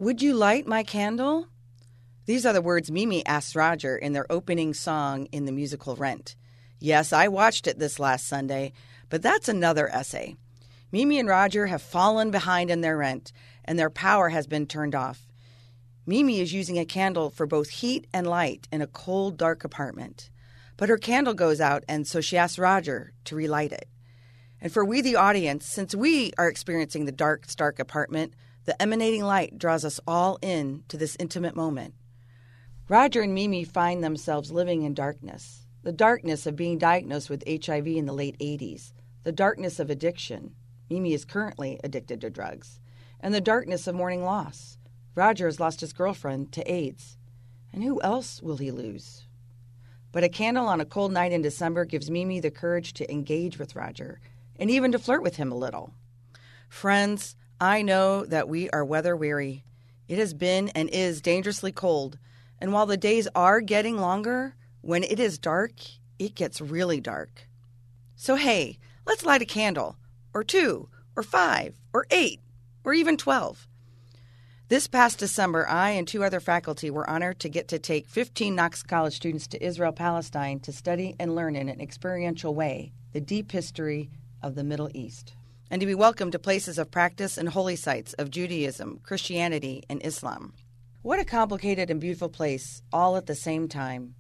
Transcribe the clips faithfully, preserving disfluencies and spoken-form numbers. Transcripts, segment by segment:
Would you light my candle? These are the words Mimi asks Roger in their opening song in the musical Rent. Yes, I watched it this last Sunday, but that's another essay. Mimi and Roger have fallen behind in their rent, and their power has been turned off. Mimi is using a candle for both heat and light in a cold, dark apartment. But her candle goes out, and so she asks Roger to relight it. And for we, the audience, since we are experiencing the dark, stark apartment, the emanating light draws us all in to this intimate moment. Roger and Mimi find themselves living in darkness. The darkness of being diagnosed with H I V in the late eighties. The darkness of addiction. Mimi is currently addicted to drugs. And the darkness of mourning loss. Roger has lost his girlfriend to AIDS. And who else will he lose? But a candle on a cold night in December gives Mimi the courage to engage with Roger and even to flirt with him a little. Friends, I know that we are weather weary. It has been and is dangerously cold. And while the days are getting longer, when it is dark, it gets really dark. So hey, let's light a candle, or two, or five, or eight, or even twelve. This past December, I and two other faculty were honored to get to take fifteen Knox College students to Israel, Palestine to study and learn in an experiential way the deep history of the Middle East, and to be welcomed to places of practice and holy sites of Judaism, Christianity, and Islam. What a complicated and beautiful place, all at the same time.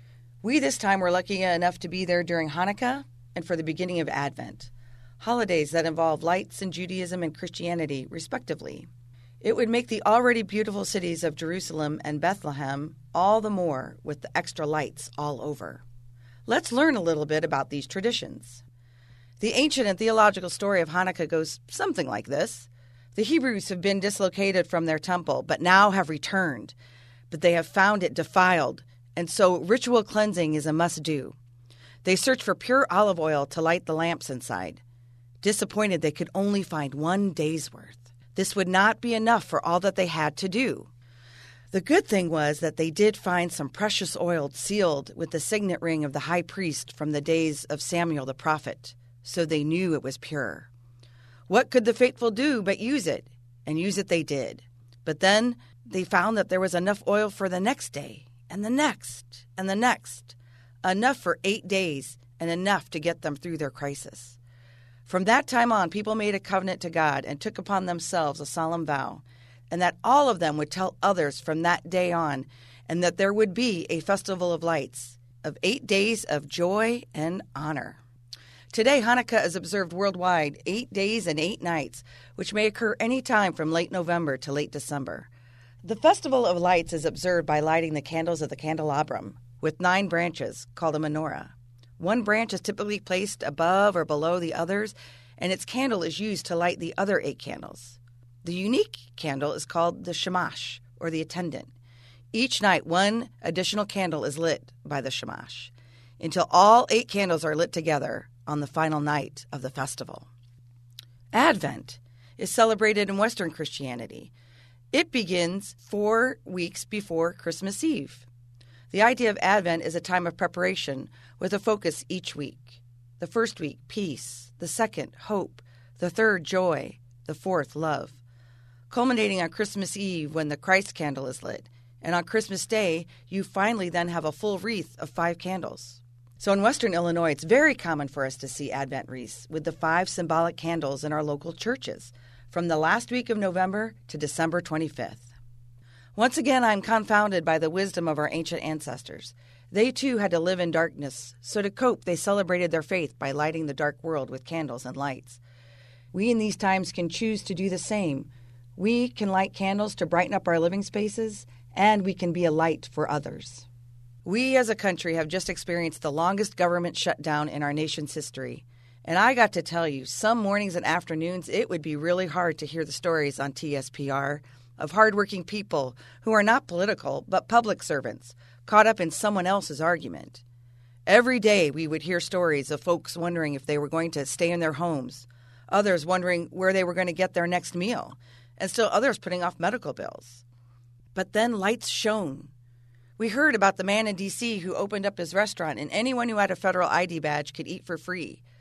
We this time were lucky enough to be there during Hanukkah and for the beginning of Advent, holidays that involve lights in Judaism and Christianity, respectively. It would make the already beautiful cities of Jerusalem and Bethlehem all the more with the extra lights all over. Let's learn a little bit about these traditions. The ancient and theological story of Hanukkah goes something like this. The Hebrews have been dislocated from their temple, but now have returned. But they have found it defiled, and so ritual cleansing is a must-do. They search for pure olive oil to light the lamps inside. Disappointed they could only find one day's worth. This would not be enough for all that they had to do. The good thing was that they did find some precious oil sealed with the signet ring of the high priest from the days of Samuel the prophet, so they knew it was pure. What could the faithful do but use it? And use it they did. But then they found that there was enough oil for the next day, and the next, and the next. Enough for eight days, and enough to get them through their crisis. From that time on, people made a covenant to God and took upon themselves a solemn vow, and that all of them would tell others from that day on, and that there would be a festival of lights, of eight days of joy and honor. Today, Hanukkah is observed worldwide eight days and eight nights, which may occur any time from late November to late December. The Festival of Lights is observed by lighting the candles of the candelabrum, with nine branches, called a menorah. One branch is typically placed above or below the others, and its candle is used to light the other eight candles. The unique candle is called the shamash, or the attendant. Each night, one additional candle is lit by the shamash, until all eight candles are lit together on the final night of the festival. Advent is celebrated in Western Christianity. It begins four weeks before Christmas Eve. The idea of Advent is a time of preparation with a focus each week. The first week, peace. The second, hope. The third, joy. The fourth, love. Culminating on Christmas Eve when the Christ candle is lit. And on Christmas Day, you finally then have a full wreath of five candles. So in Western Illinois, it's very common for us to see Advent wreaths with the five symbolic candles in our local churches from the last week of November to December twenty-fifth. Once again, I'm confounded by the wisdom of our ancient ancestors. They, too, had to live in darkness, so to cope, they celebrated their faith by lighting the dark world with candles and lights. We in these times can choose to do the same. We can light candles to brighten up our living spaces, and we can be a light for others. We as a country have just experienced the longest government shutdown in our nation's history. And I got to tell you, some mornings and afternoons, it would be really hard to hear the stories on T S P R of hardworking people who are not political but public servants, caught up in someone else's argument. Every day we would hear stories of folks wondering if they were going to stay in their homes, others wondering where they were going to get their next meal, and still others putting off medical bills. But then lights shone. We heard about the man in D C who opened up his restaurant, and anyone who had a federal I D badge could eat for free.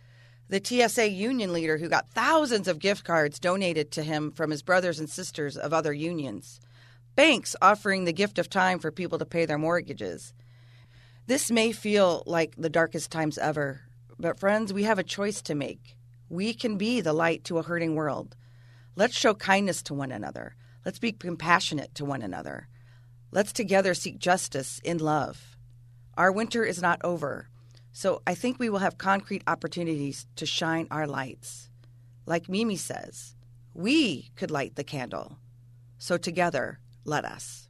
The T S A union leader who got thousands of gift cards donated to him from his brothers and sisters of other unions. Banks offering the gift of time for people to pay their mortgages. This may feel like the darkest times ever, but friends, we have a choice to make. We can be the light to a hurting world. Let's show kindness to one another. Let's be compassionate to one another. Let's together seek justice in love. Our winter is not over, so I think we will have concrete opportunities to shine our lights. Like Mimi says, we could light the candle. So together, let us.